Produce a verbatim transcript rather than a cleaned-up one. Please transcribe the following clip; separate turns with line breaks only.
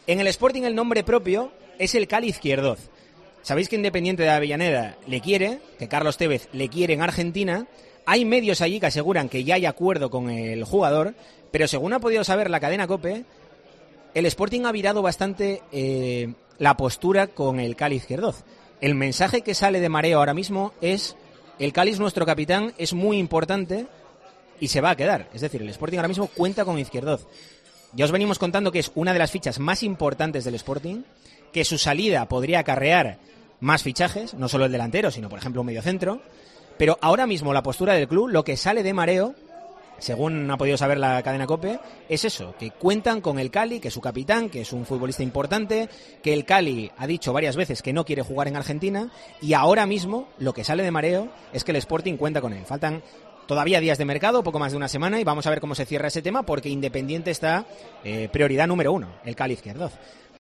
En el Sporting el nombre propio es el Cali Izquierdoz. Sabéis que Independiente de Avellaneda le quiere, que Carlos Tevez le quiere en Argentina. Hay medios allí que aseguran que ya hay acuerdo con el jugador, pero según ha podido saber la cadena COPE, el Sporting ha virado bastante eh, la postura con el Cali Izquierdoz. El mensaje que sale de Mareo ahora mismo es: el Cali es nuestro capitán, es muy importante y se va a quedar. Es decir, el Sporting ahora mismo cuenta con Izquierdoz. Ya os venimos contando que es una de las fichas más importantes del Sporting, que su salida podría acarrear más fichajes, no solo el delantero, sino por ejemplo un mediocentro. Pero ahora mismo la postura del club, lo que sale de Mareo, según ha podido saber la cadena COPE, es eso, que cuentan con el Cali, que es su capitán, que es un futbolista importante, que el Cali ha dicho varias veces que no quiere jugar en Argentina, y ahora mismo lo que sale de Mareo es que el Sporting cuenta con él. Faltan todavía días de mercado, poco más de una semana, y vamos a ver cómo se cierra ese tema, porque Independiente está eh, prioridad número uno, el Cali Izquierdoz.